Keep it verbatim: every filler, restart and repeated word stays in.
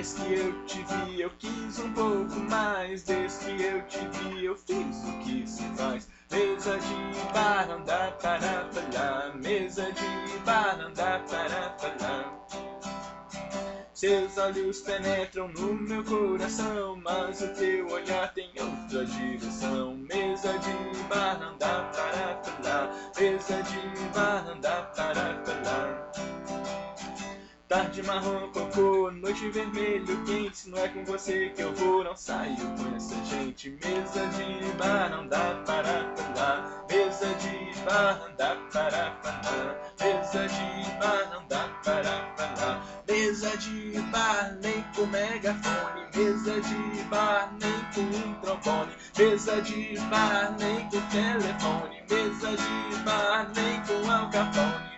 Desde que eu te vi eu quis um pouco mais. Desde que eu te vi eu fiz o que se faz. Mesa de bar, andar para falar. Mesa de bar, andar para falar. Seus olhos penetram no meu coração, mas o teu olhar tem outra direção. Mesa de bar, andar para falar. Mesa de bar, andar para falar. Tarde marrom, cocô, noite vermelho quente. Não é com você que eu vou, não saio com essa gente. Mesa de bar, não dá para falar. Mesa de bar, não dá para falar. Mesa de bar, não dá para falar. Mesa de bar, nem com megafone. Mesa de bar, nem com um trombone. Mesa de bar, nem com telefone. Mesa de bar, nem com Al Capone.